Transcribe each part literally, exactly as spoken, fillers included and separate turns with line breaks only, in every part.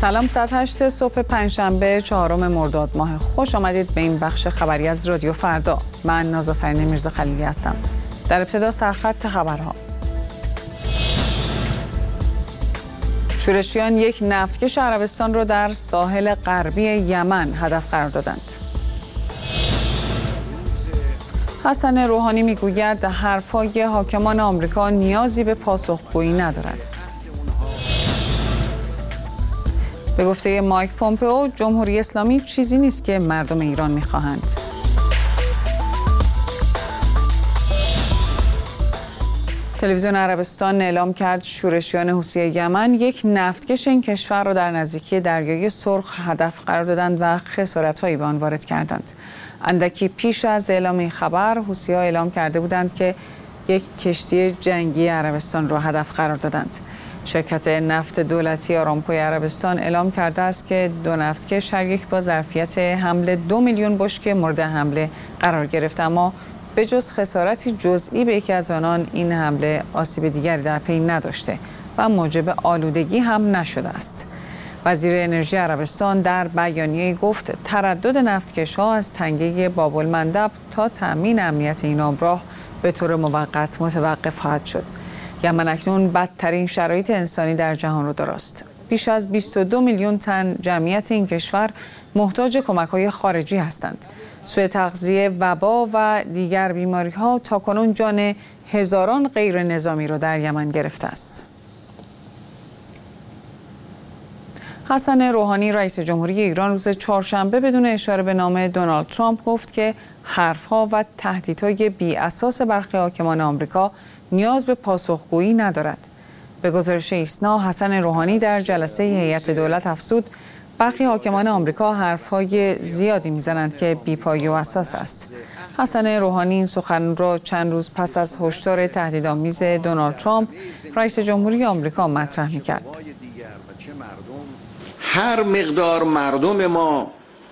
سلام، ساعت هشت صبح پنجشنبه چهارم مرداد ماه. خوش آمدید به این بخش خبری از رادیو فردا. من نازافرین میرزا خلیلی هستم. در ابتدا سرخط خبرها. شورشیان یک نفتکش عربستان را در ساحل غربی یمن هدف قرار دادند. حسن روحانی میگوید حرف‌های حاکمان آمریکا نیازی به پاسخگویی ندارد. به گفته مایک پومپئو، جمهوری اسلامی چیزی نیست که مردم ایران می‌خواهند. تلویزیون عربستان اعلام کرد شورشیان حوثی یمن یک نفتکش این کشور را در نزدیکی دریای سرخ هدف قرار دادند و خسارت‌هایی به آن وارد کردند. اندکی پیش از اعلام این خبر، حوثی‌ها اعلام کرده بودند که یک کشتی جنگی عربستان را هدف قرار دادند. شرکت نفت دولتی آرامکوی عربستان اعلام کرده است که دو نفتکش هر یک با ظرفیت حمل دو میلیون بشکه مورد حمله قرار گرفت، اما به جز خسارتی جزئی به یکی از آنان این حمله آسیب دیگری در پی نداشته و موجب آلودگی هم نشده است. وزیر انرژی عربستان در بیانیه‌ای گفت تردد نفتکش‌ها از تنگه باب‌المندب تا تأمین امنیت این آبراه به طور موقت متوقف خواهد شد. یمن اکنون بدترین شرایط انسانی در جهان را دارست. بیش از بیست و دو میلیون تن جمعیت این کشور محتاج کمک‌های خارجی هستند. سوء تغذیه، وبا و دیگر بیماری‌ها تاکنون جان هزاران غیر نظامی را در یمن گرفته است. حسن روحانی رئیس جمهوری ایران روز چهارشنبه بدون اشاره به نام دونالد ترامپ گفت که حرف‌ها و تهدیدهای بی اساس برخی حاکمان آمریکا نیاز به پاسخگویی ندارد. به گزارش ایسنا، حسن روحانی در جلسه هیئت دولت افزود برخی حاکمان آمریکا حرف‌های زیادی می‌زنند که بی‌پایه و اساس است. حسن روحانی این سخن را چند روز پس از هشدار تهدیدآمیز دونالد ترامپ رئیس جمهوری آمریکا مطرح می‌کرد.
هر مقدار مردم ما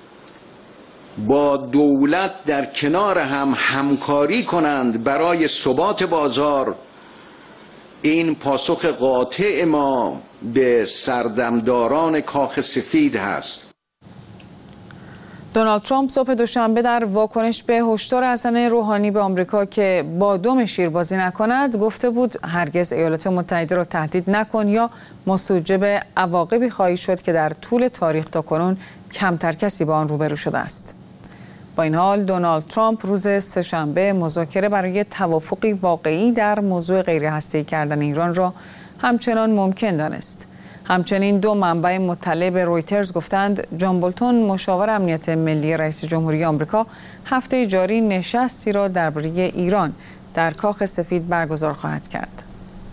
با دولت در کنار هم همکاری کنند برای ثبات بازار، این پاسخ قاطع ما به سردمداران کاخ سفید هست.
دونالد ترامپ صبح دوشنبه در واکنش به هشدار حسن روحانی به آمریکا که با دم شیر بازی نکند گفته بود هرگز ایالات متحده را تهدید نکن یا مستوجب عواقبی خواهی شد که در طول تاریخ تاکنون کمتر کسی با آن روبرو شده است. با این حال دونالد ترامپ روز سه‌شنبه مذاکره برای توافقی واقعی در موضوع غیرهسته‌ای کردن ایران را همچنان ممکن دانست. همچنین دو منبع مطلع به رویترز گفتند جان بولتون مشاور امنیت ملی رئیس جمهوری آمریکا هفته جاری نشستی را درباره ایران در کاخ سفید برگزار خواهد کرد.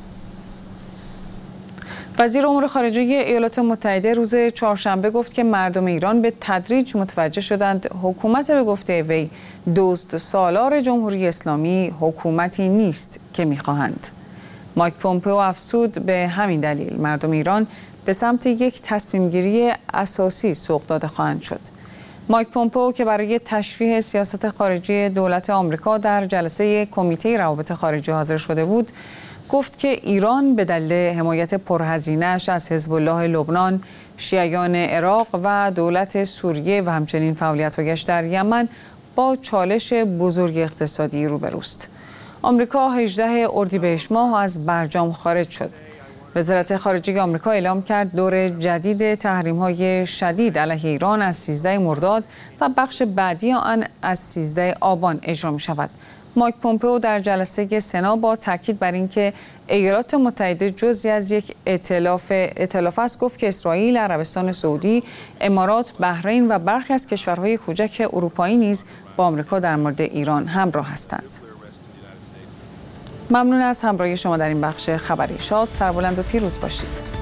وزیر امور خارجه ایالات متحده روز چهارشنبه گفت که مردم ایران به تدریج متوجه شدند حکومت به گفته وی دزد سالار جمهوری اسلامی حکومتی نیست که می‌خواهند. مایک پومپئو افزود به همین دلیل مردم ایران به سمت یک تصمیم گیری اساسی سوق داده خواهند شد. مایک پومپئو که برای تشریح سیاست خارجی دولت آمریکا در جلسه کمیته روابط خارجه حاضر شده بود، گفت که ایران به دلیل حمایت پرهزینه‌اش از حزب الله لبنان، شیعیان عراق و دولت سوریه و همچنین فعالیت‌هایش در یمن با چالش بزرگ اقتصادی روبروست. آمریکا هجدهم اردیبهشت ماه از برجام خارج شد. وزارت خارجه آمریکا اعلام کرد دور جدید تحریم‌های شدید علیه ایران از سیزدهم مرداد و بخش بعدی آن از سیزدهم آبان اجرا می‌شود. مایک پومپئو در جلسه سنا با تاکید بر اینکه ایالات متحده جزئی از یک ائتلاف ائتلاف است گفت که اسرائیل، عربستان سعودی، امارات، بحرین و برخی از کشورهای کوچک اروپایی نیز با آمریکا در مورد ایران همراه هستند. ممنون از همراهی شما در این بخش خبری. شاد، سربلند و پیروز باشید.